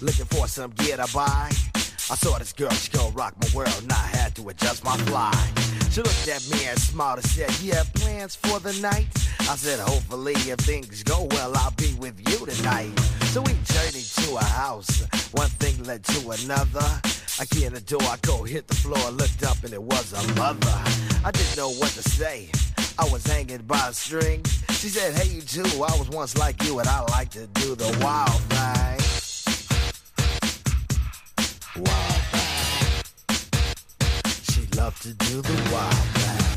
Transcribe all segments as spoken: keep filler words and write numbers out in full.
looking for some gear to buy. I saw this girl, she gon' rock my world, and I had to adjust my fly. She looked at me and smiled and said, you have plans for the night? I said, hopefully if things go well, I'll be with you tonight. So we journeyed to a house, one thing led to another. I get in the door, I go hit the floor, looked up and it was a mother. I didn't know what to say, I was hanging by a string. She said, hey you too, I was once like you and I like to do the wild thing. Wild thing. She loved to do the wild thing.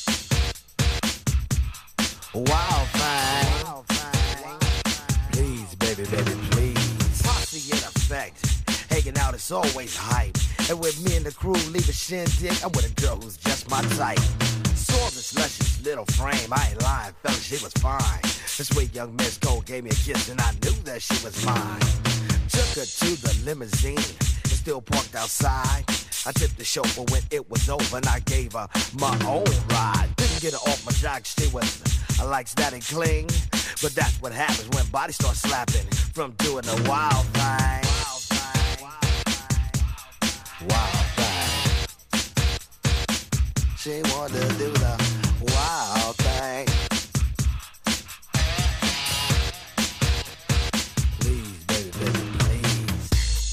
Wild thing. Wild thing. Please, baby, baby, please. Posse in effect. Hanging out is always hype. And with me and the crew leave a shindig, I'm with a girl who's just my type. Saw this luscious little frame, I ain't lying, fella, she was fine. This sweet young Miss Cole gave me a kiss and I knew that she was mine. Took her to the limousine, it's still parked outside. I tipped the chauffeur when it was over and I gave her my own ride. Didn't get her off my jock, she was, I likes that and cling. But that's what happens when bodies start slapping from doing the wild thing. Wild thing. Wild thing. She wanted to do the wild thing. Please, baby, baby, please.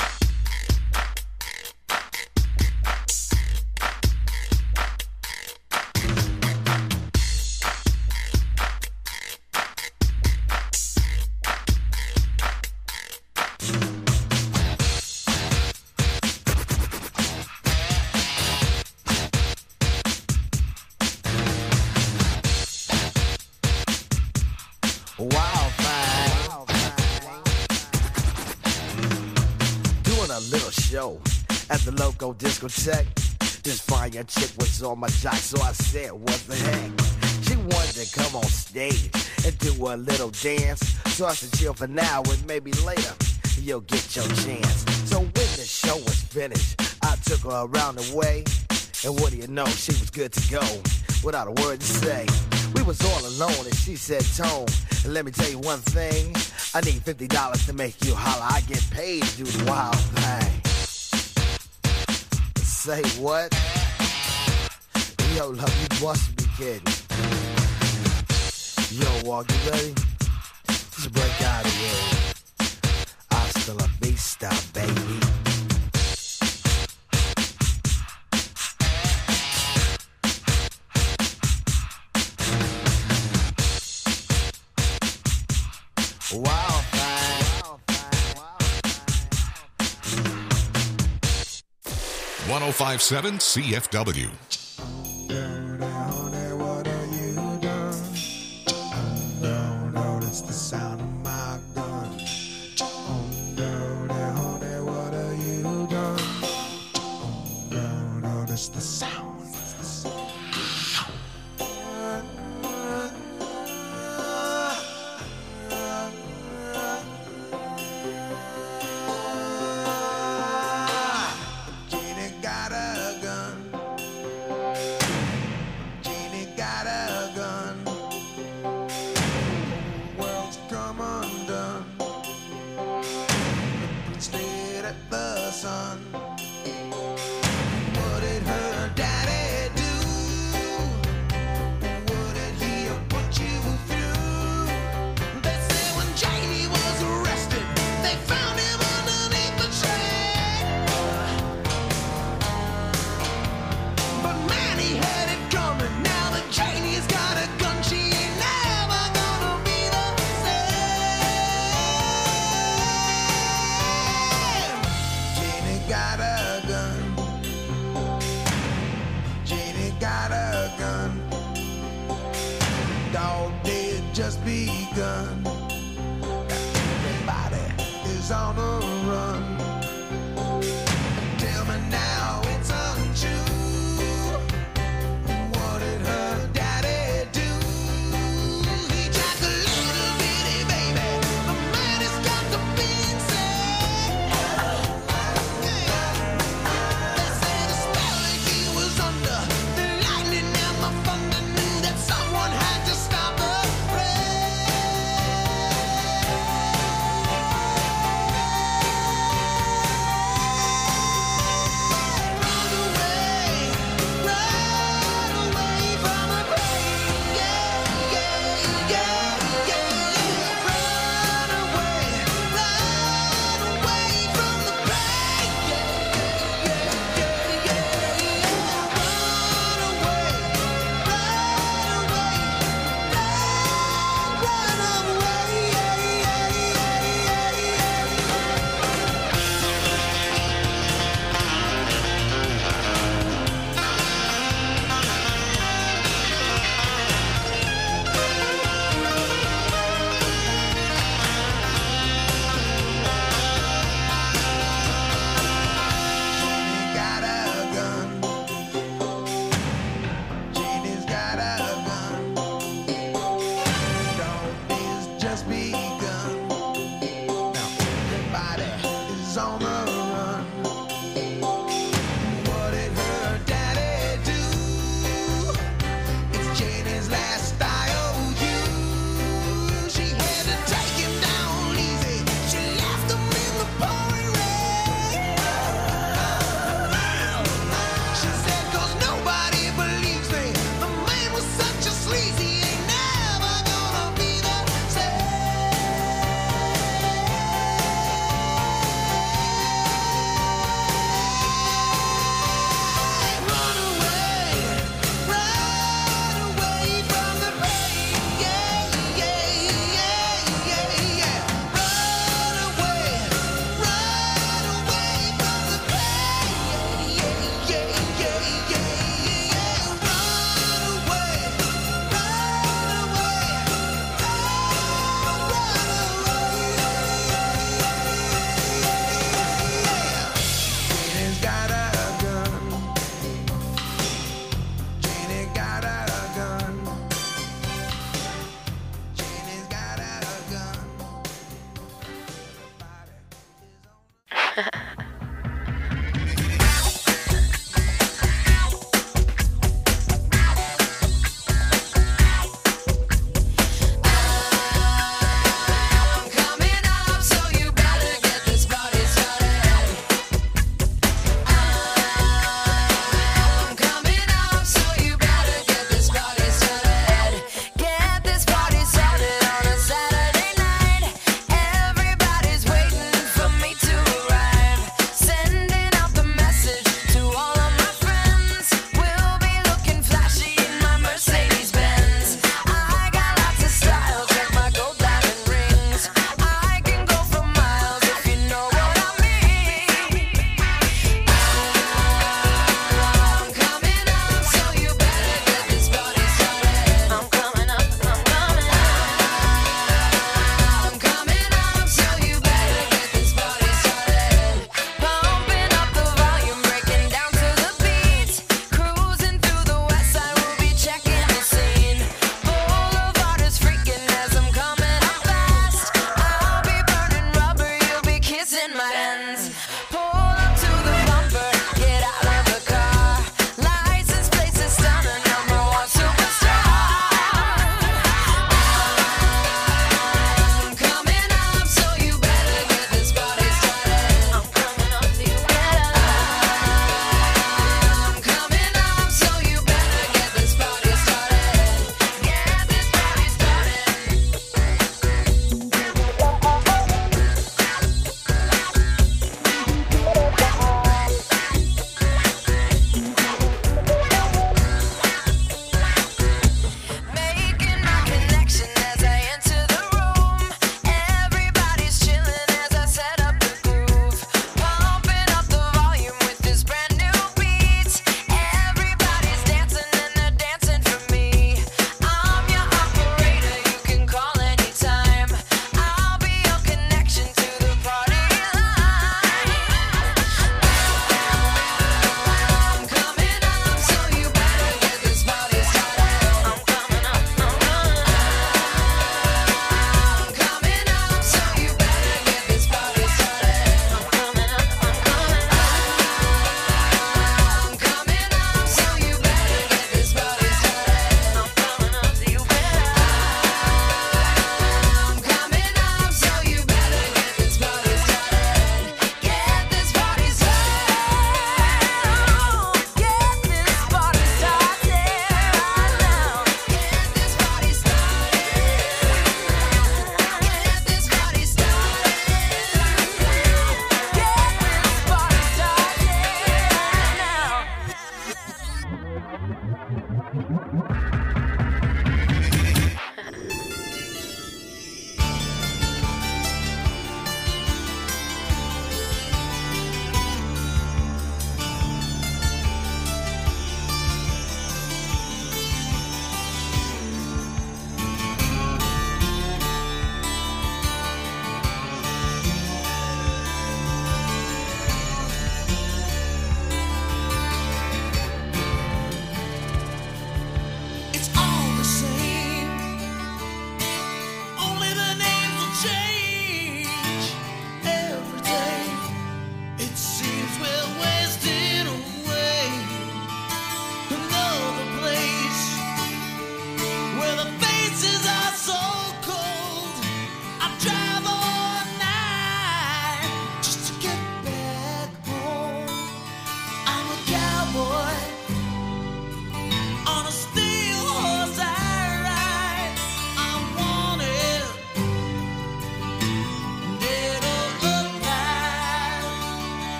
Wild thing. Wild thing. Doing a little show at the local discotheque. This fine young chick was on my jock, so I said, what the heck? She wanted to come on stage and do a little dance. So I said, chill for now and maybe later you'll get your chance. So when the show was finished, I took her around the way. And what do you know, she was good to go without a word to say. We was all alone and she said, Tone, let me tell you one thing. I need fifty dollars to make you holler. I get paid to do the wild thing. Say what? Yo, love, you must be kidding. Yo, Walk, you ready? Just break out of here. Hasta la vista, baby. Wild thing. one oh five point seven C F W. Notice the sound of my gun. What have you done? Notice the sound. Just begun. Everybody is on the run. Tell me now it's untrue. What did her daddy do? He tried to little bitty baby. The man has got the being said.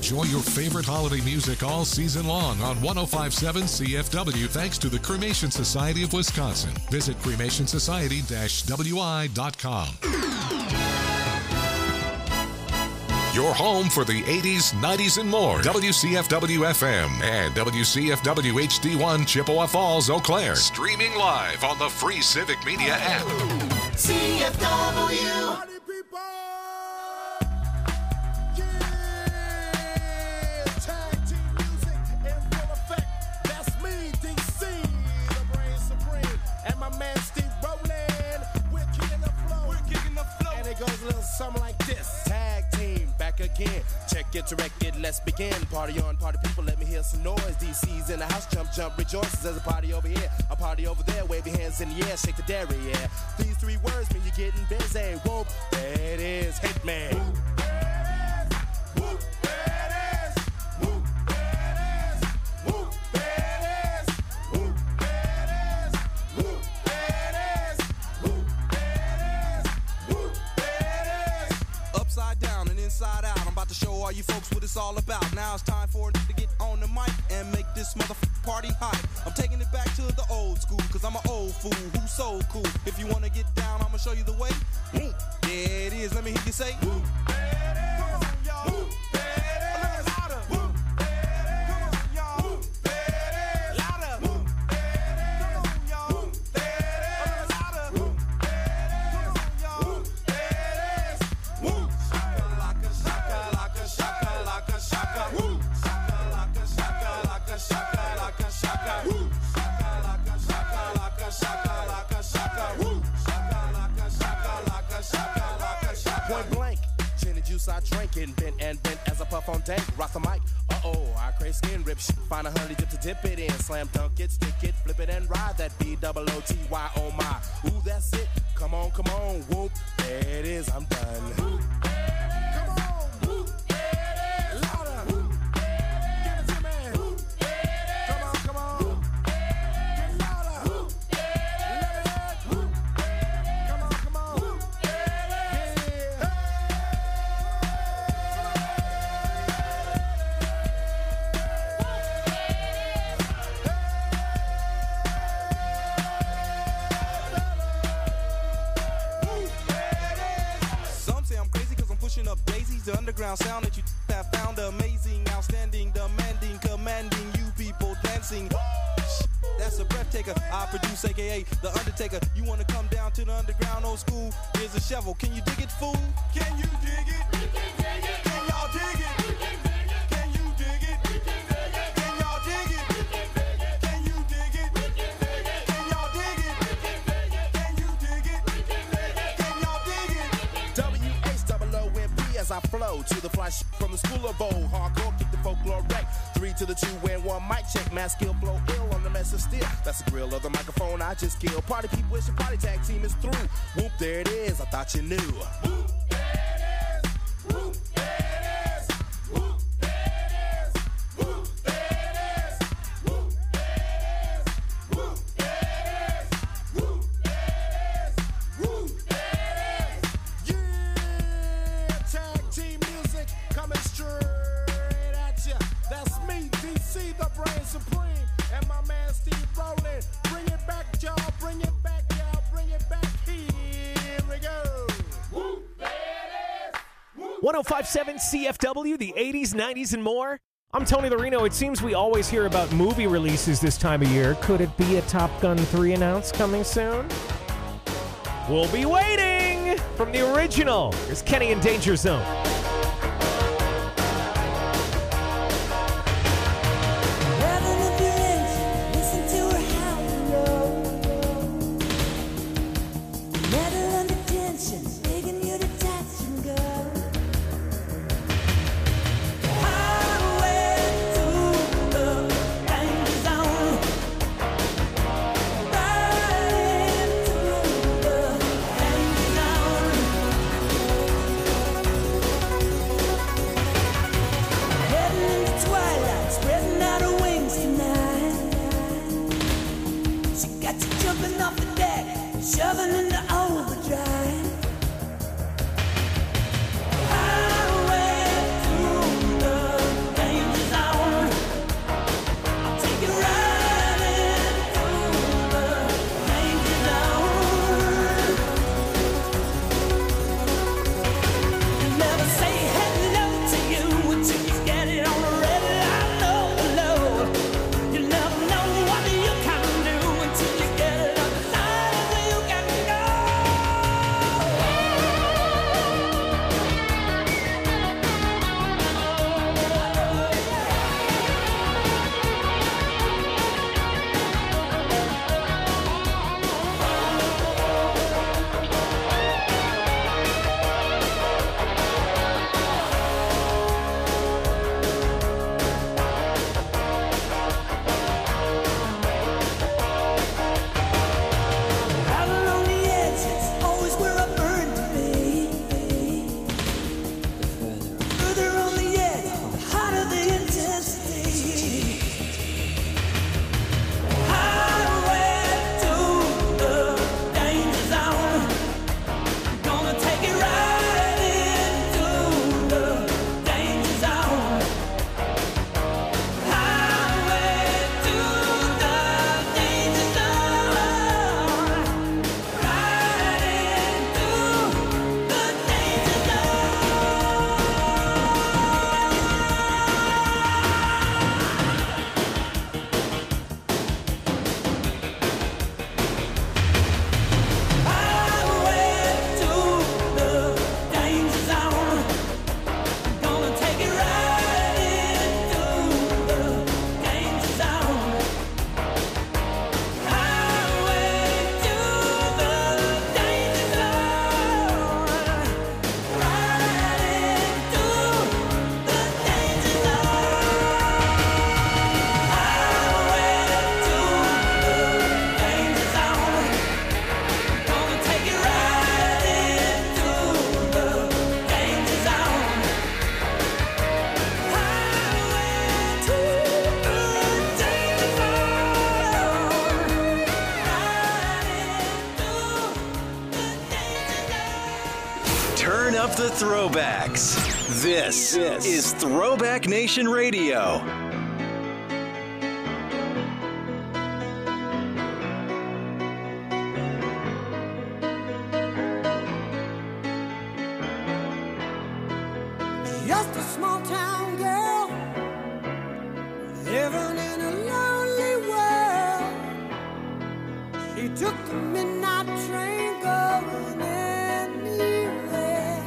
Enjoy your favorite holiday music all season long on one oh five point seven C F W thanks to the Cremation Society of Wisconsin. Visit cremation society dash w i dot com. Your home for the eighties, nineties, and more. W C F W F M and W C F W H D one Chippewa Falls, Eau Claire. Streaming live on the free Civic Media app. C F W. Something like this. Tag team back again. Check it, direct it, let's begin. Party on, party people, let me hear some noise. D C's in the house, jump, jump, rejoices. There's a party over here, a party over there. Wave your hands in the air, shake the dairy, yeah. These three words mean you're getting busy. Whoop, there it is, hit me. Whoop, there it is. Whoop, there it is. Whoop, there it is. Whoop, there it is. Whoop, there it is. Whoop, there it is. Whoop, there it is. Upside down and inside out. I'm about to show all you folks what it's all about. Now it's time for it to get on the mic and make this motherfucking party hot. I'm taking it back to the old school, cause I'm an old fool who's so cool. If you wanna get down, I'ma show you the way. There it is, let me hear you say. Whoop, there it is. Come on, y'all. Whoop, there it is. A little louder. Whoop, there it is. Come on, y'all. Whoop, there it is. Louder. Whoop, there it is. Come on, y'all. Whoop, there it is. A little louder. Whoop, there it is. Come on, y'all. Whoop, there it is. Whoop. Shaka laka, shaka laka, shaka laka, shaka. Whoop. Shaka laka, shaka laka, shaka laka, shaka. Whoop. Shaka laka, shaka laka, shaka laka, shaka. Whoop. Shaka laka, shaka laka, shaka laka, shaka. Point blank, gin and juice I drink and bent and bent as I puff on dank. Rock the mic, uh-oh, I crave skin rip shit. Find a honey dip to dip it in. Slam dunk it, stick it, flip it and ride that B O O T Y, oh my. Ooh, that's it, come on, come on, whoop. There it is, I'm done. Come on, whoop. Louder. Give it to me. Come on, come on. Get louder. Let it. Come on, come on. Yeah. Some say I'm crazy cause I'm pushing up daisies. The underground sound that you have found amazing, outstanding, demanding, commanding you people dancing. That's a breath taker. I produce, aka The Undertaker. You wanna come down to the underground old school? Here's a shovel. Can you dig it, fool? Can you dig it? We can dig it. Can y'all dig it? We can dig it. Can you dig it? We can dig it. Can y'all dig it? We can dig it. Can you dig it? We can dig it. Can y'all dig it? We can dig it. Can you dig it? We can dig it. Can y'all dig it? W H O O M P as I flow to the fly sh- from the school of old. Hardcore, kick the folklore wreck. Three to the two and one mic check. Mass skill flow ill on the mess of steel. That's the grill of the microphone I just killed. Party people, wish your party tag team is through. Whoop, there it is. I thought you knew. Whoop, there it is. Whoop, there it is. Whoop, there it is. Whoop, there it is. Whoop, there it is. Whoop, there it is. Whoop, there it is. Whoop, there it is. Yeah, tag team music coming straight at ya. That's me, D C, the brain supreme, and my man Steve Rowland. Bring it back, y'all. Bring it back, y'all. Bring it back. Here we go. Whoop, there it is. Whoop. one oh five point seven C F W, the eighties, nineties, and more. I'm Tony the Reno. It seems we always hear about movie releases this time of year. Could it be a Top Gun three announced coming soon? We'll be waiting. From the original, here's Kenny in Danger Zone. up the throwbacks. This, this is Throwback Nation Radio. Just a small town girl living in a lonely world. She took the midnight train going anywhere.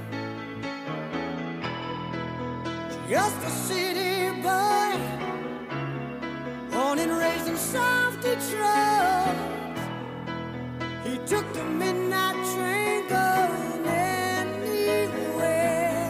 Just a city boy, born and raised in South Detroit. He took the midnight train going anywhere.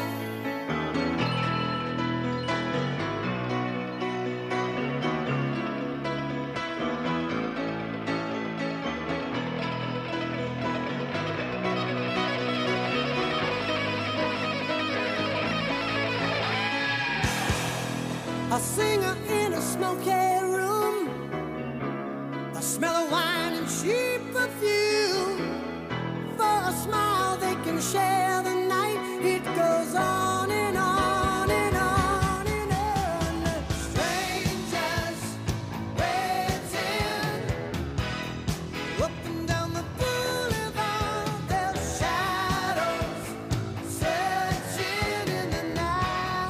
A singer in a smoky room, the smell of wine and cheap perfume. For a smile they can share the night. It goes on and on and on and on. Strangers waiting up and down the boulevard. Their shadows searching in the night.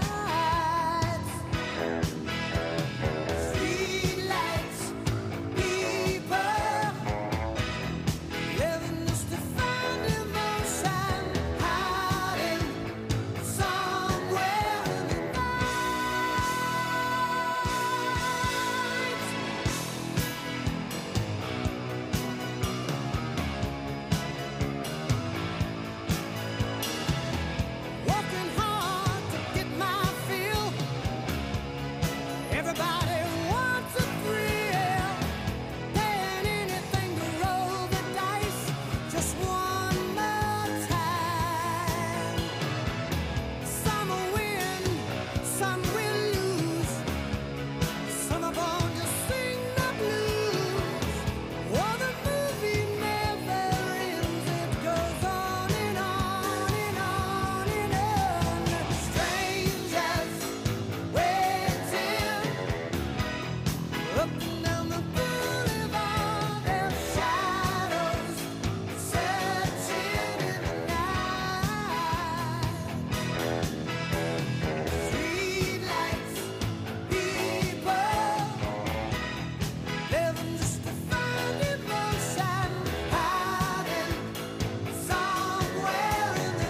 Streetlights, people living just to find emotion, hiding somewhere in the night. Working hard to get my fill. Everybody wants a thrill, paying anything to roll the dice just one more time. Some will win, some will lose. Some are born to sing the blues. Oh, the movie never ends. It goes on and on and on and on. Strangers waiting up and down the boulevard. Their shadows searching in the night. Streetlights, people living just to find emotion, hiding somewhere in the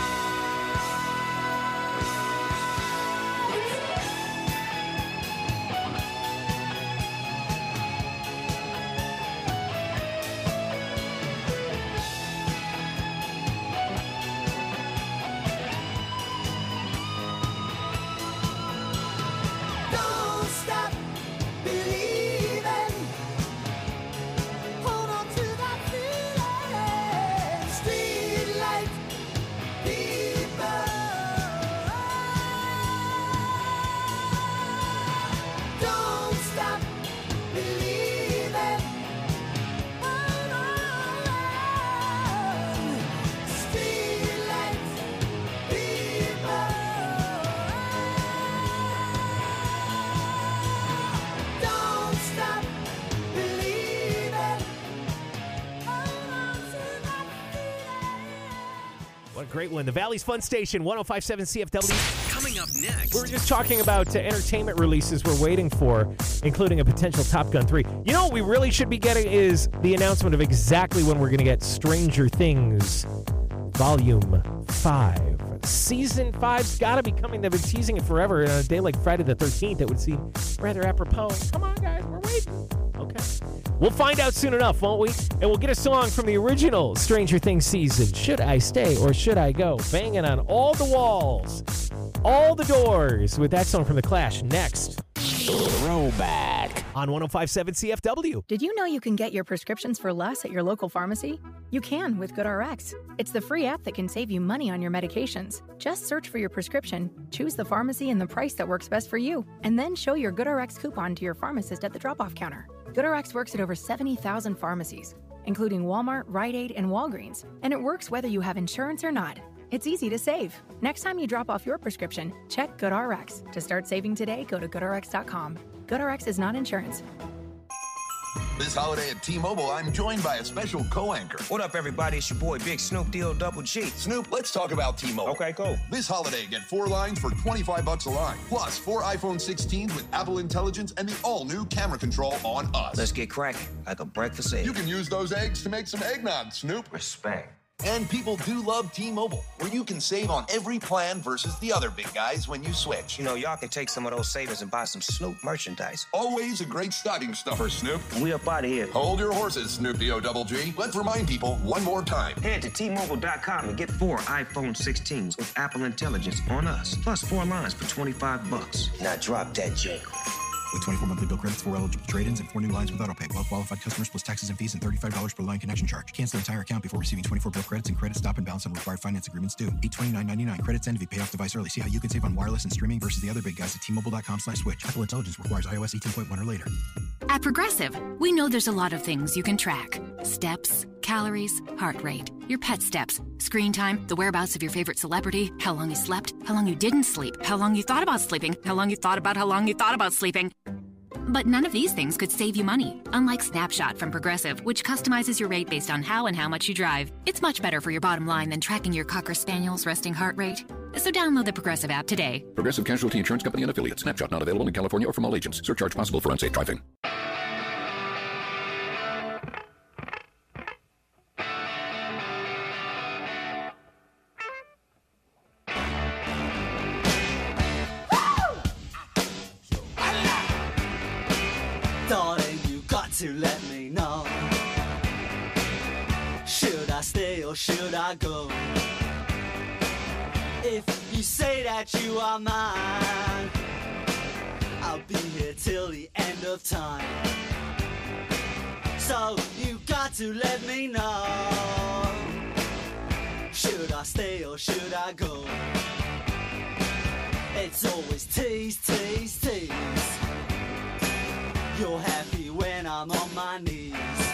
Don't stop believing. Hold on to that feeling. Streetlight people. Don't stop believing. Hold on. Streetlight people. Don't stop believing. Hold on to that feeling. What a great one. The Valley's Fun Station, one oh five point seven C F W. Coming up next. We were just talking about uh, entertainment releases we're waiting for, including a potential Top Gun three. You know what we really should be getting is the announcement of exactly when we're going to get Stranger Things Volume five. Season five's got to be coming. They've been teasing it forever. On a day like Friday the thirteenth, it would seem rather apropos. Come on, guys, we're waiting. Okay. We'll find out soon enough, won't we? And we'll get a song from the original Stranger Things season, Should I Stay or Should I Go? Banging on all the walls, all the doors, with that song from The Clash next. Throwback on one oh five point seven C F W. Did you know you can get your prescriptions for less at your local pharmacy? You can with GoodRx. It's the free app that can save you money on your medications. Just search for your prescription, choose the pharmacy and the price that works best for you, and then show your GoodRx coupon to your pharmacist at the drop-off counter. GoodRx works at over seventy thousand pharmacies, including Walmart, Rite Aid, and Walgreens, and it works whether you have insurance or not. It's easy to save. Next time you drop off your prescription, check GoodRx. To start saving today, go to good r x dot com. GoodRx is not insurance. This holiday at T-Mobile, I'm joined by a special co-anchor. What up, everybody? It's your boy, Big Snoop D O Double G. Snoop, let's talk about T-Mobile. Okay, cool. This holiday, get four lines for twenty-five bucks a line. Plus, four iPhone sixteens with Apple Intelligence and the all-new camera control on us. Let's get cracking, like a breakfast egg. You can use those eggs to make some eggnog, Snoop. Respect. And people do love T-Mobile, where you can save on every plan versus the other big guys when you switch. You know, y'all can take some of those savings and buy some Snoop merchandise. Always a great stocking stuffer, Snoop. We up out of here. Hold your horses, Snoop D O Double G. Let's remind people one more time. Head to T Mobile dot com and get four iPhone sixteens with Apple Intelligence on us. Plus four lines for twenty-five bucks. Now drop that jingle. With twenty-four monthly bill credits, four eligible trade-ins, and four new lines with autopay. Well-qualified customers plus taxes and fees and thirty-five dollars per line connection charge. Cancel entire account before receiving twenty-four bill credits and credit stop and balance on required finance agreements due. eight twenty-nine ninety-nine. Credits end if you pay off device early. See how you can save on wireless and streaming versus the other big guys at T Mobile dot com slash switch. Apple Intelligence requires iOS eighteen point one or later. At Progressive, we know there's a lot of things you can track. Steps, calories, heart rate, your pet steps, screen time, the whereabouts of your favorite celebrity, how long you slept, how long you didn't sleep, how long you thought about sleeping, how long you thought about how long you thought about sleeping. But none of these things could save you money, unlike Snapshot from Progressive, which customizes your rate based on how and how much you drive. It's much better for your bottom line than tracking your Cocker Spaniel's resting heart rate. So download the Progressive app today. Progressive Casualty Insurance Company and Affiliates. Snapshot not available in California or from all agents. Surcharge possible for unsafe driving. Darling, you got to let me know. Should I stay or should I go? If you say that you are mine, I'll be here till the end of time. So you got to let me know. Should I stay or should I go? It's always tease, tease, tease. You're happy when I'm on my knees.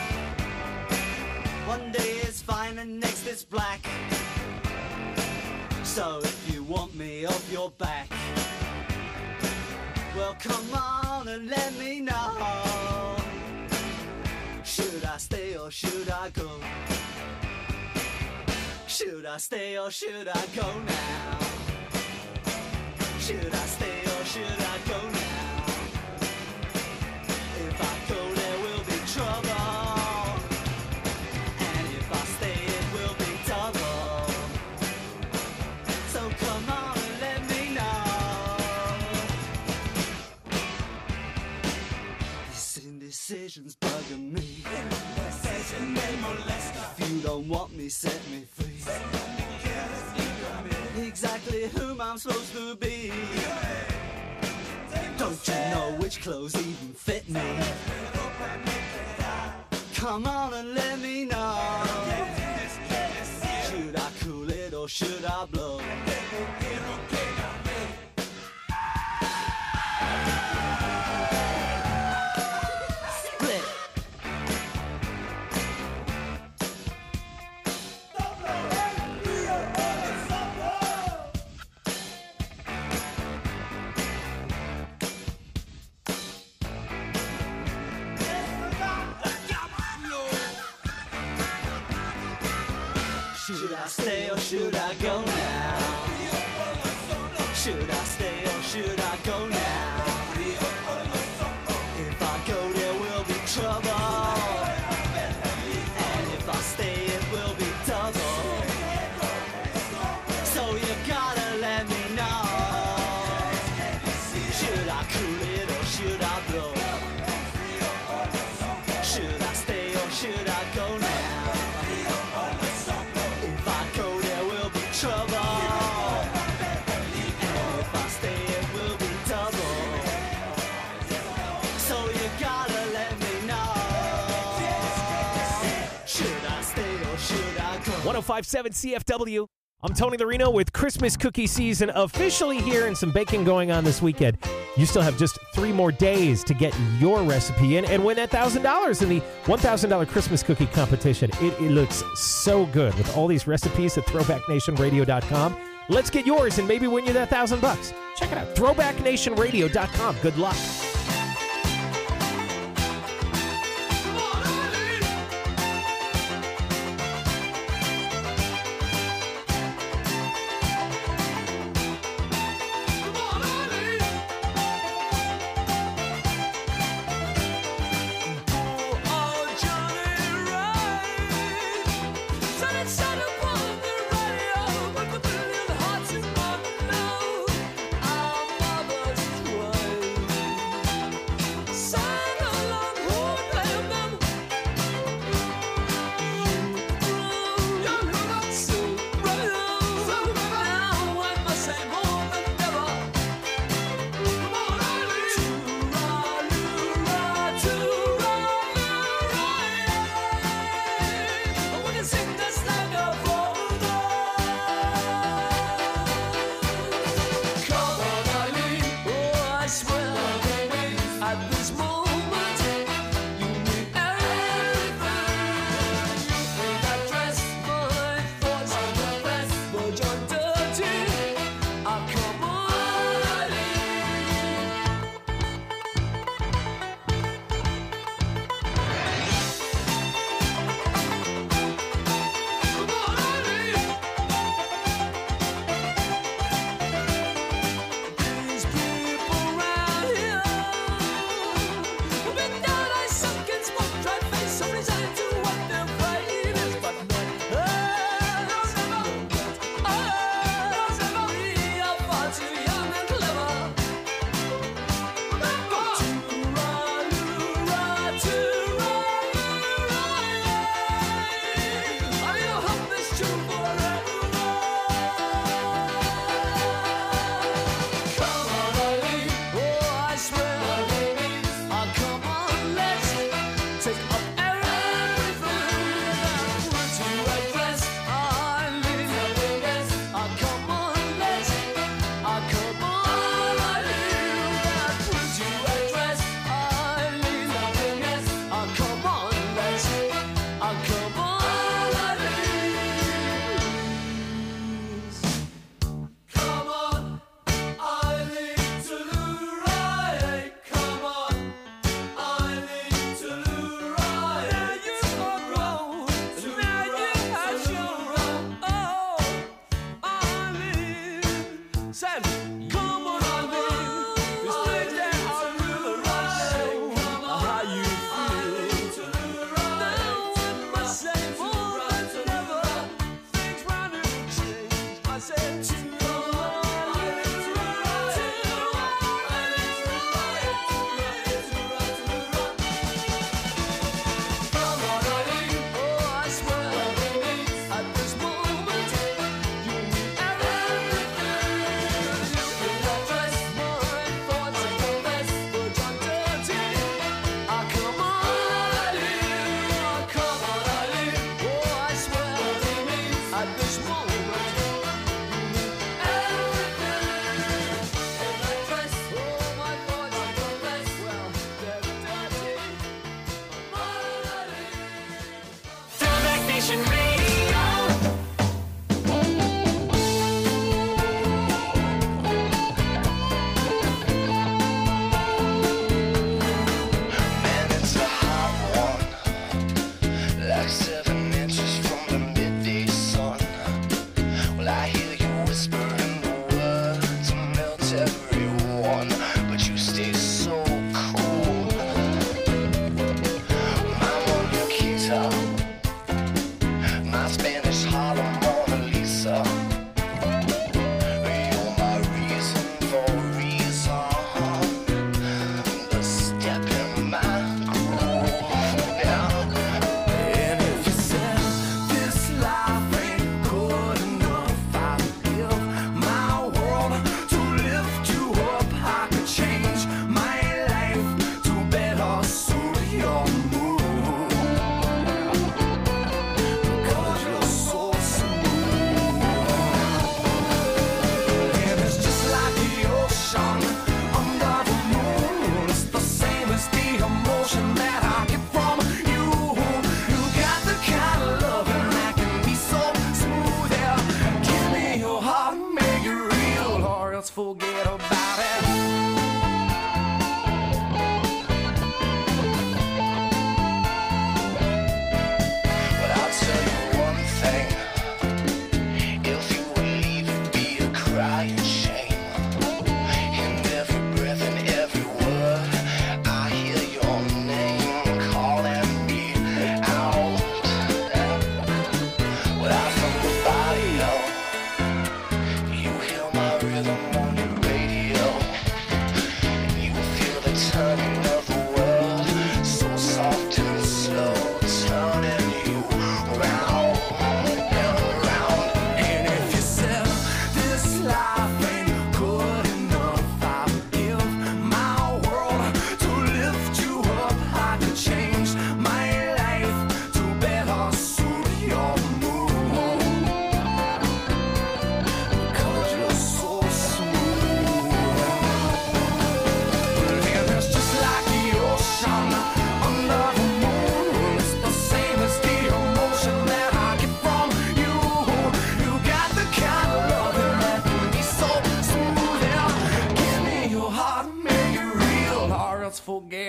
One day is fine and next is black. So if you want me off your back, well come on and let me know. Should I stay or should I go? Should I stay or should I go now? Should I stay or should I go now? If I go, there will be trouble. And if I stay, it will be double. So come on and let me know. These indecisions bugging me. If you don't want me, set me free. Exactly whom I'm supposed to be. Don't you know which clothes even fit me? Come on and let me know. Should I cool it or should I blow? Split. Should I stay or should I go now? Should I stay or should I go now? If I go, there will be trouble. And if I stay, it will be double. So you gotta let me know. Should I cool it or should I blow? Should I stay or should I go now? Trouble. And if I stay, it will be double. So you gotta let me know. Should I stay or should I go? one oh five point seven C F W. I'm Tony the Reno with Christmas cookie season officially here and some baking going on this weekend. You still have just three more days to get your recipe in and win that one thousand dollars in the one thousand dollars Christmas cookie competition. It, it looks so good with all these recipes at throwback nation radio dot com. Let's get yours and maybe win you that one thousand bucks. Check it out, throwback nation radio dot com. Good luck.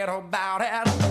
forget about it.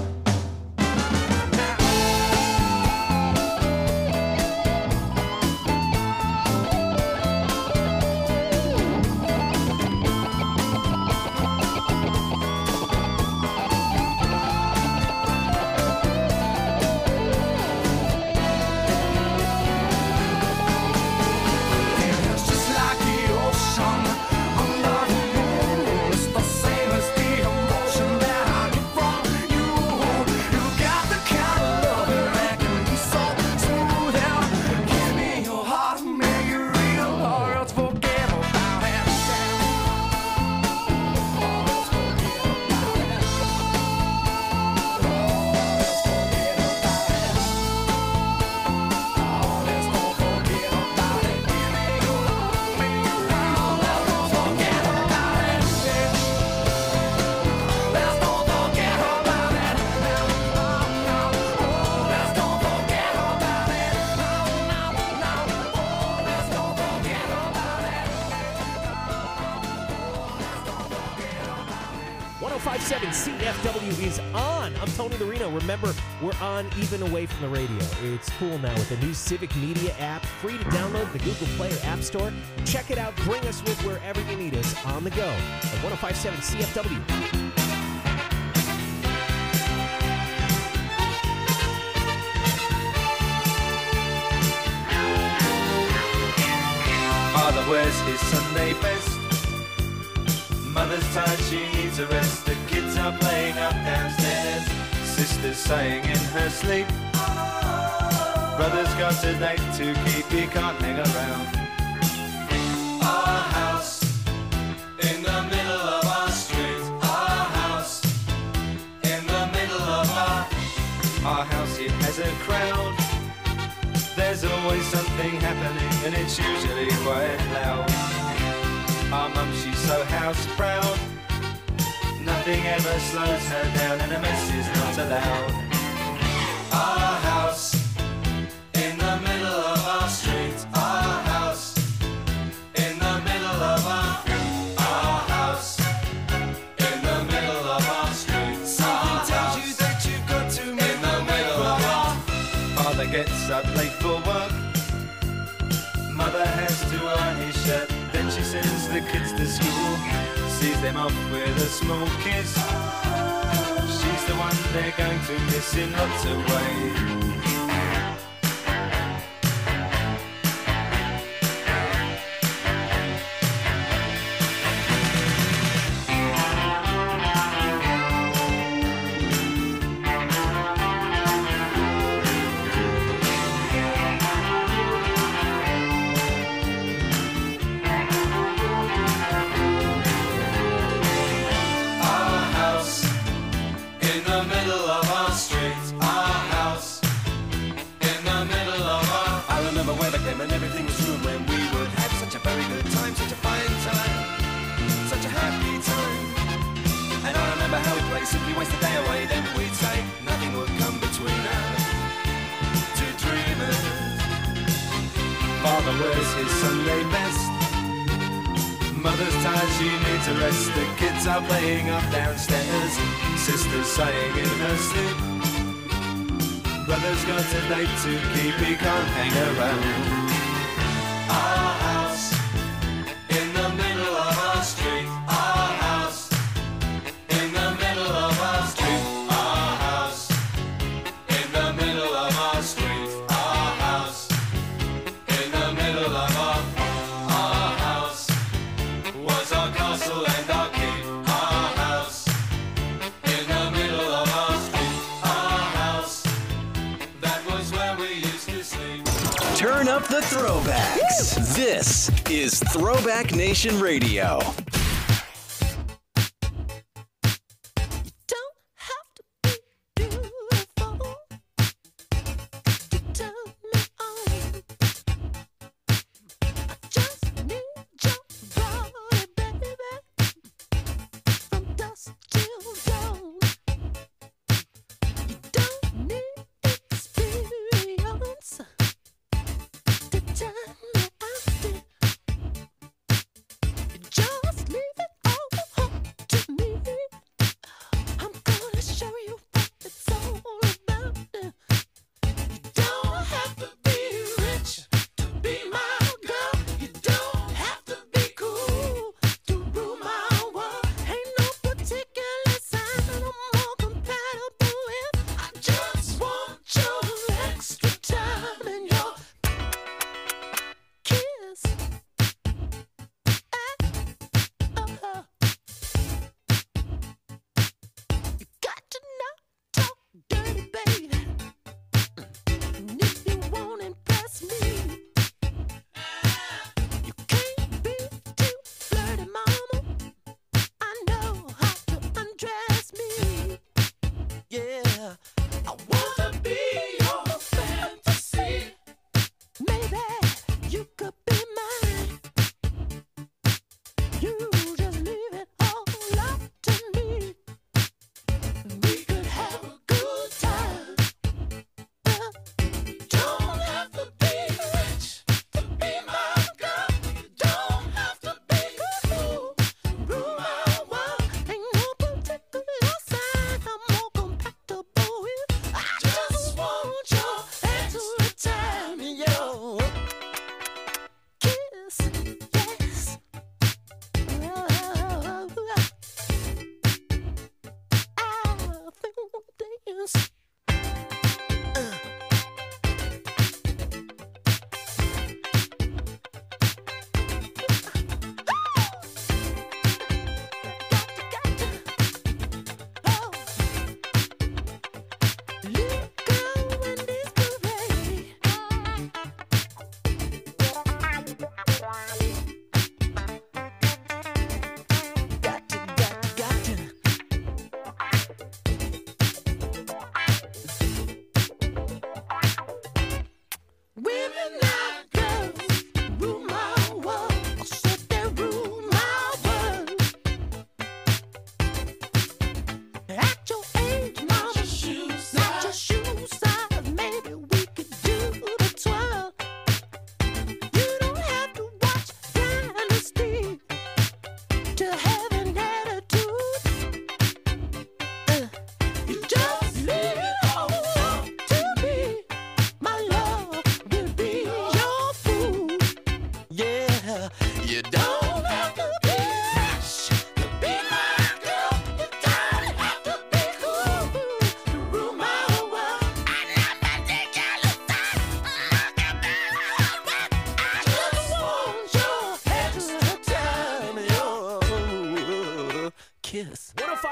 ten fifty-seven C F W is on. I'm Tony the Reno. Remember, we're on even away from the radio. It's cool now with the new Civic Media app. Free to download the Google Play or App Store. Check it out. Bring us with wherever you need us on the go at ten fifty-seven C F W. Father wears his Sunday best. Mother's tired, she needs a rest. The kids are playing up downstairs. Sister's sighing in her sleep. Brother's got a date to keep, he can't hang around. Our house in the middle of our street. Our house in the middle of our Our house, it has a crowd. There's always something happening and it's usually quite loud. Our mum, she's so house proud. Nothing ever slows her down and a mess is not allowed. Our house in the middle of our street. Our house in the middle of our Our house in the middle of our street. Something tells you that you've got to in the middle of our Father gets up late for work. Mother has to iron his shirt. Then she sends the kids to school, sees them off with a small kiss. She's the one they're going to miss in lots of ways. And everything was true when we would have such a very good time, such a fine time, such a happy time. And I remember how we'd play, simply waste the day away. Then we'd say nothing would come between us, two dreamers. Father wears his Sunday best. Mother's tired, she needs a rest. The kids are playing up downstairs. Sister's sighing in her sleep. Brother's got a date to keep, he can't hang around. Our house in the middle of our street. Our house in the middle of our street. Our house in the middle of our street. Our house in the middle of our Our house was our castle and our keep. Our house in the middle of our street. Our house, that was where we used to sleep. Turn up the throwbacks. This is Throwback Nation Radio. Just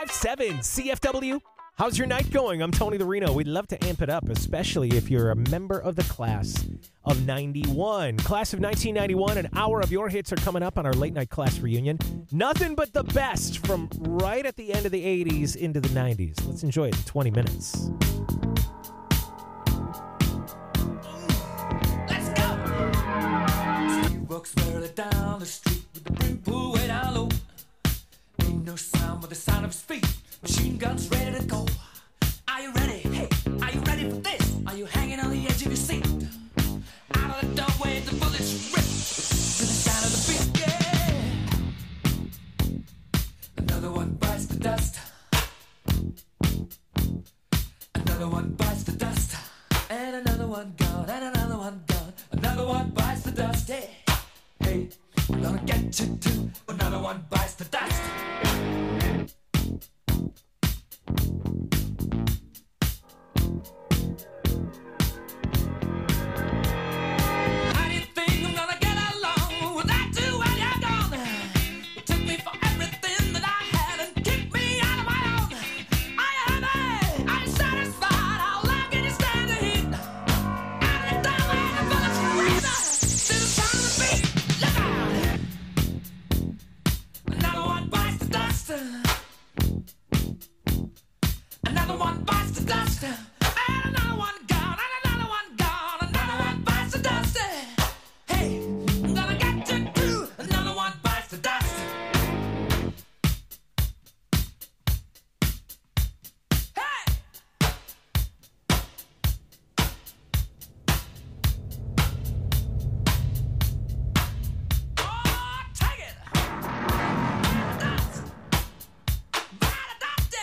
five seven C F W. How's your night going? I'm Tony the Reno. We'd love to amp it up, especially if you're a member of the class of ninety-one. Class of nineteen ninety-one, an hour of your hits are coming up on our late night class reunion. Nothing but the best from right at the end of the eighties into the nineties. Let's enjoy it in twenty minutes. Walks barely down the street with the brim pulled way down low. Ain't no sound but the sound of his feet. Machine guns ready to go. Are you ready? Hey, are you ready for this? Are you hanging on the edge of your seat? Out of the doorway, the bullets rip to the sound of the beat. Yeah. Another one bites the dust. Another one bites the dust. And another one gone. And another one gone. Another one bites the dust. Yeah. Hey, I'm gonna get you too. Another one bites the dust. How do you think I'm gonna get along without you when you're gone? You took me for everything that I had and kicked me out of my own. Are you happy? Are you satisfied? How long can you stand the heat? Out of the doorway, the bullets rip to the sound of the beat. Look out! Another one bites the dust. Another one bites the dust. And another one gone. And another one gone. Another one bites the dust. Hey, I'm gonna get you too. Another one bites the dust. Hey! Oh, take it! Dust! Bite the dust!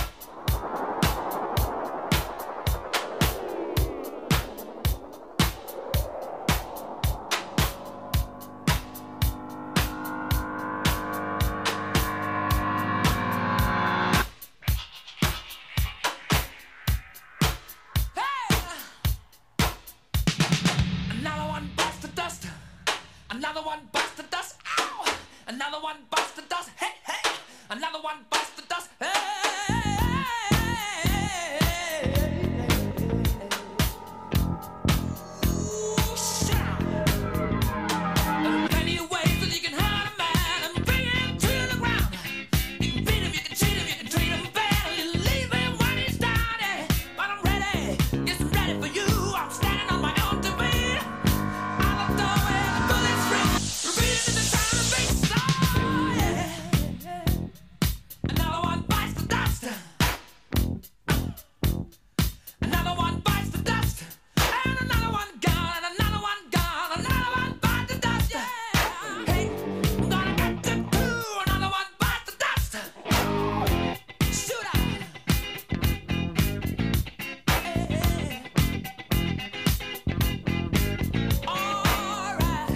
Another one bites the dust. Another one bites the dust. Ow! Another one bites the dust. Hey, hey! Another one bites the dust. Hey! Ooh, shut up. There are plenty of ways that you can hurt a man and bring him to the ground. You can beat him, you can cheat him, you can treat him bad, or you leave him when he's down. Yeah. But I'm ready, yes, I'm ready for you. I'm standing on my own two feet. Out of the doorway, the bullets rip, repeating the sound of beats. Oh, yeah. Another one bites the dust. Another one bites the dust. And another one gone. And another one gone. Another one bites the dust. Yeah. Hey, I'm gonna get you too. Another one bites the dust. Shoot out. All right.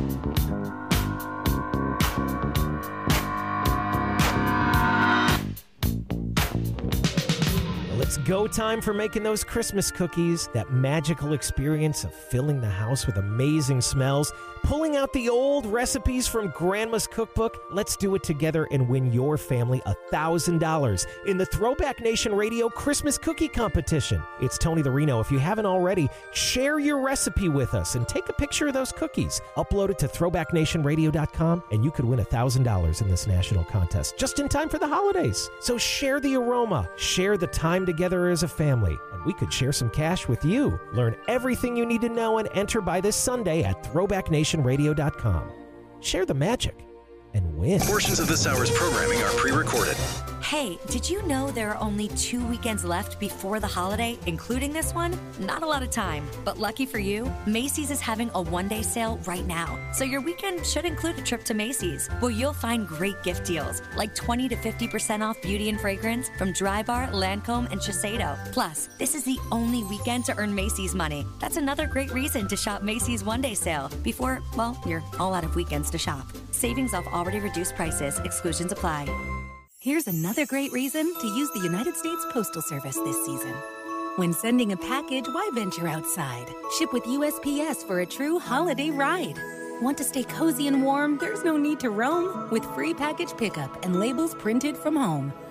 Well, it's go time for making those Christmas cookies. That magical experience of filling the house with amazing smells, pulling out the old recipes from Grandma's cookbook. Let's do it together and win your family one thousand dollars in the Throwback Nation Radio Christmas Cookie Competition. It's Tony the Reno. If you haven't already, share your recipe with us and take a picture of those cookies. Upload it to throwback nation radio dot com and you could win one thousand dollars in this national contest just in time for the holidays. So share the aroma, share the time together as a family, and we could share some cash with you. Learn everything you need to know and enter by this Sunday at throwback nation radio dot com. Share the magic and win. Portions of this hour's programming are pre-recorded. Hey, did you know there are only two weekends left before the holiday, including this one? Not a lot of time, but lucky for you, Macy's is having a one-day sale right now. So your weekend should include a trip to Macy's, where you'll find great gift deals, like twenty to fifty percent off beauty and fragrance from Drybar, Lancome, and Shiseido. Plus, this is the only weekend to earn Macy's money. That's another great reason to shop Macy's one-day sale before, well, you're all out of weekends to shop. Savings off already reduced prices. Exclusions apply. Here's another great reason to use the United States Postal Service this season. When sending a package, why venture outside? Ship with U S P S for a true holiday ride. Want to stay cozy and warm? There's no need to roam with free package pickup and labels printed from home.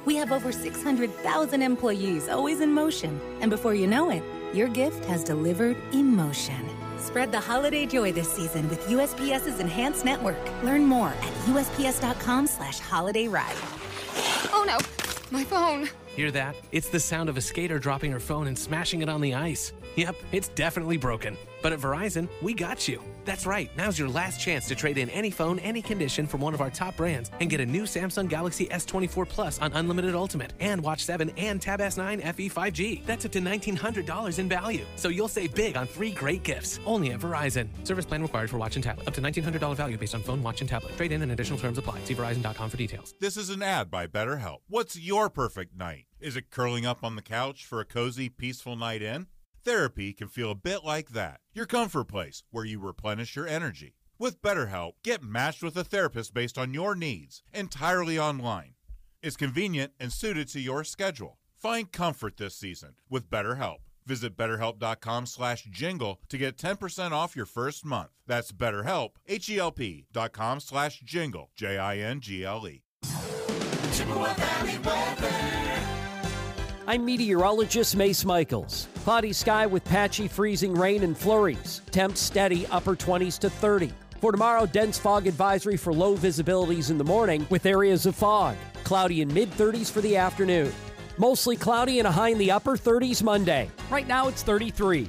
We have over six hundred thousand employees always in motion. And before you know it, your gift has delivered emotion. Spread the holiday joy this season with USPS's Enhanced Network. Learn more at USPS.com slash holiday ride. Oh no, my phone. Hear that? It's the sound of a skater dropping her phone and smashing it on the ice. Yep, it's definitely broken. But at Verizon, we got you. That's right. Now's your last chance to trade in any phone, any condition from one of our top brands and get a new Samsung Galaxy S twenty-four Plus on Unlimited Ultimate and Watch seven and Tab S nine F E five G. That's up to nineteen hundred dollars in value. So you'll save big on three great gifts. Only at Verizon. Service plan required for watch and tablet. Up to nineteen hundred dollars value based on phone, watch, and tablet. Trade in and additional terms apply. See Verizon dot com for details. This is an ad by BetterHelp. What's your perfect night? Is it curling up on the couch for a cozy, peaceful night in? Therapy can feel a bit like that. Your comfort place where you replenish your energy. With BetterHelp, get matched with a therapist based on your needs, entirely online. It's convenient and suited to your schedule. Find comfort this season with BetterHelp. Visit betterhelp.com slash jingle to get ten percent off your first month. That's BetterHelp, H-E-L-P dot com slash jingle, J I N G L E. Chippewa Valley weather. I'm meteorologist Mace Michaels. Cloudy sky with patchy freezing rain and flurries. Temps steady upper twenties to thirty. For tomorrow, dense fog advisory for low visibilities in the morning with areas of fog. Cloudy in mid thirties for the afternoon. Mostly cloudy and a high in the upper thirties Monday. Right now it's thirty-three.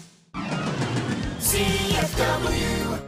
C F W.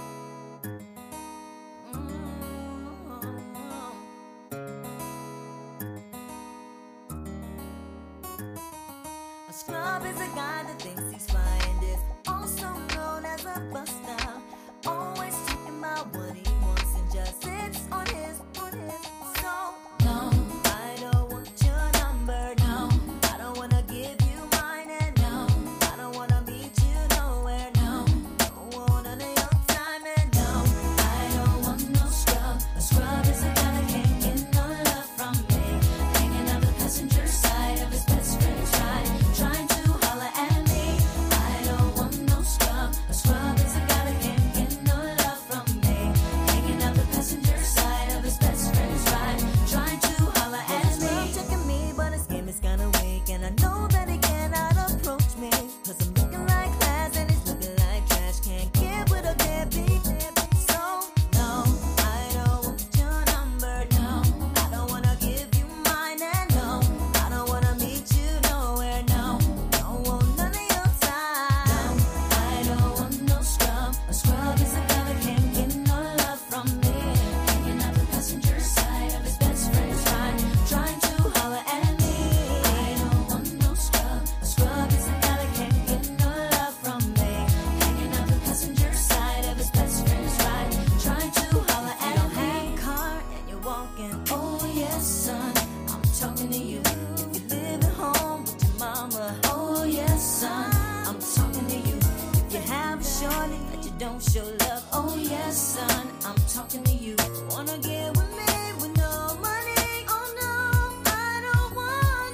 A scrub is a guy that thinks he's flying, is also known as a buster. Always talking about what he wants and just sits on his, on his. So, no, I don't want your number, no. I don't wanna give you mine, and no, I don't wanna meet you nowhere, no. Don't want none of your time, and no, I don't want no scrub. A scrub is a guy that can't get no love from me. Hanging on the passenger side of his best friend's ride. Trying to holler at me. I don't want no scrub. A scrub is a guy that can't get no love from me. Hanging out the passenger side of his best friend's ride. Trying to holler at me. He's checking me, but his game is kinda weak. And I know that he cannot approach me. Cause I'm looking like class and he's looking like trash. Can't get with a deadbeat. So, no, I don't want your number, no. I don't wanna give you mine, and no, I don't wanna meet you nowhere, no. Don't want none of your time. No, I don't want no scrub. A scrub is a guy that can't get no love from me. Hanging out the passenger side of his best friend's ride. Trying to holler at me. I don't want no scrub. A scrub is a guy that can't get no love from me. Hanging out the passenger side of his best friend's ride. Trying to holler at me. You don't have a car and you're walking. Oh yes, son, I'm talking to you. If you live at home with your mama. Oh yes, son, I'm talking to you. If you have a shorty that you don't show love. Oh yes, son, I'm talking to you. Wanna get with me with no money? Oh no, I don't want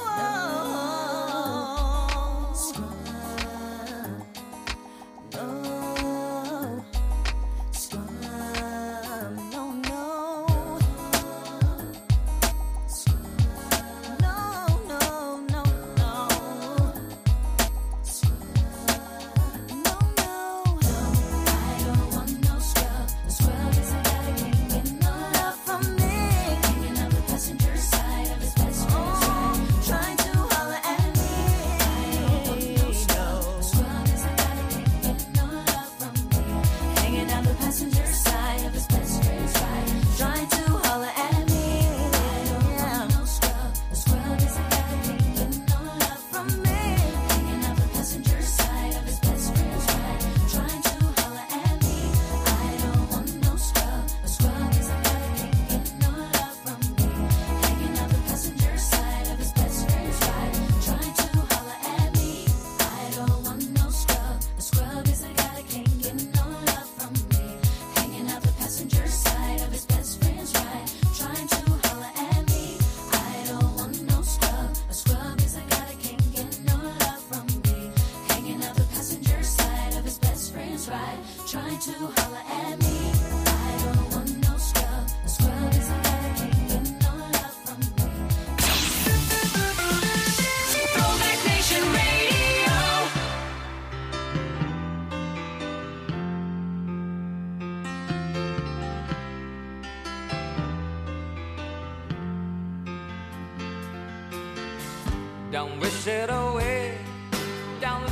no scrub. No scrub. No, no. No, no, no, no. No, no. I don't want no scrub. A scrub is a guy that can't get no love.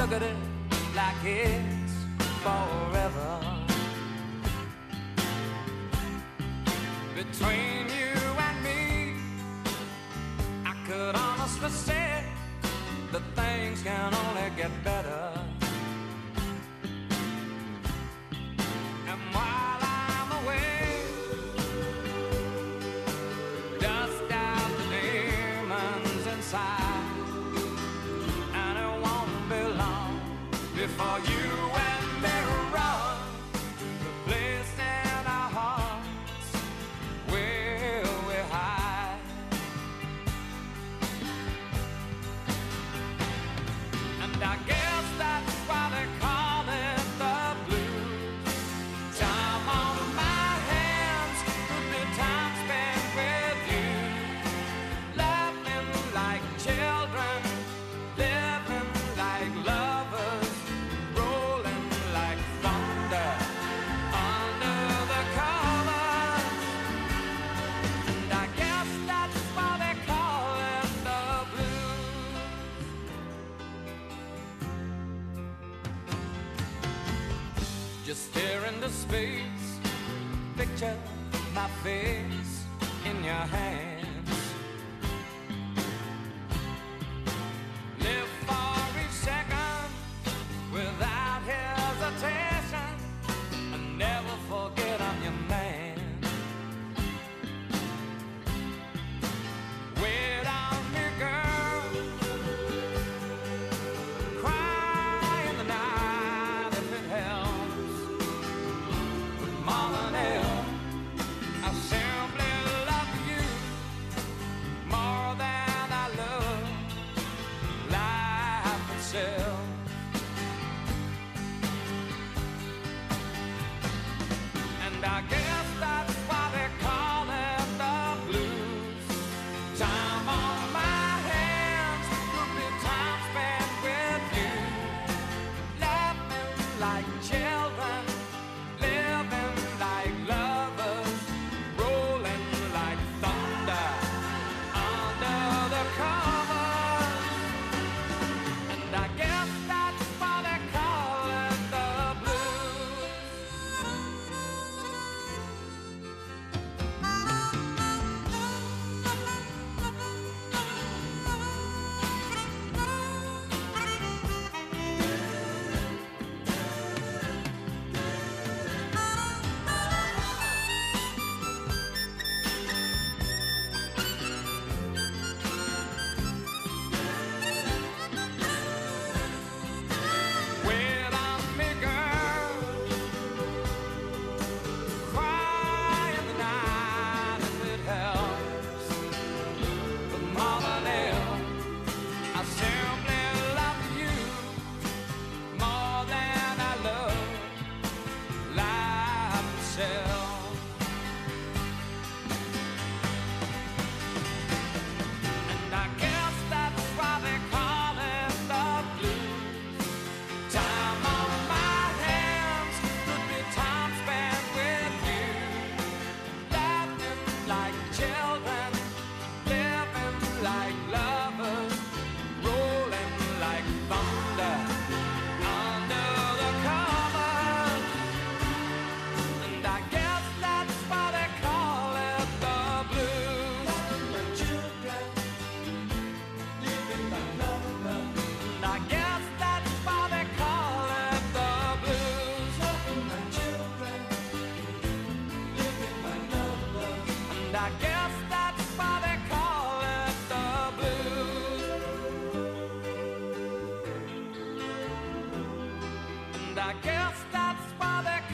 look at it like it's forever. Between you and me, I could honestly say that things can only get better. And while I'm away, dust out the demons inside, and it won't be long before you and me run the place in our hearts where we hide. And I guess that's why they call it the blues. Time on my hands could be time spent with you, laughing like children, living like lovers, rolling like thunder under the covers. And I guess that's why they call it the blues. Just stare into space, picture my face in your hands. Live for each second without hesitation, and never forget I'm your man. Wait on me, girl. Cry in the night if it helps. But more than ever, I simply love you more than I love life itself. And I guess that's why they call it the blues. Time on my hands could be time spent with you, laughing like children, living like lovers, rolling like thunder under the covers. And I guess that's why they call it the blues. Wait on me, girl. Cry in the night if it helps. But more than ever, I simply love you more than I love life itself. And I guess that's why they call it the blues. Time on my hands could be time spent with you, laughing like children, living like lovers, rolling like thunder under the covers. And I guess that's why they call it the blues. My children, living like lovers. And I guess that's why they call it the blues. My children, living like lovers. And I guess that's why they call it the blues. And I guess that's why they